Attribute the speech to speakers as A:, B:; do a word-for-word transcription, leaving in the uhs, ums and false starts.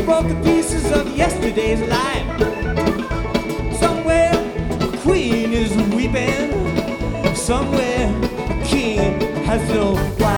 A: broken pieces of yesterday's life. Somewhere a queen is weeping. Somewhere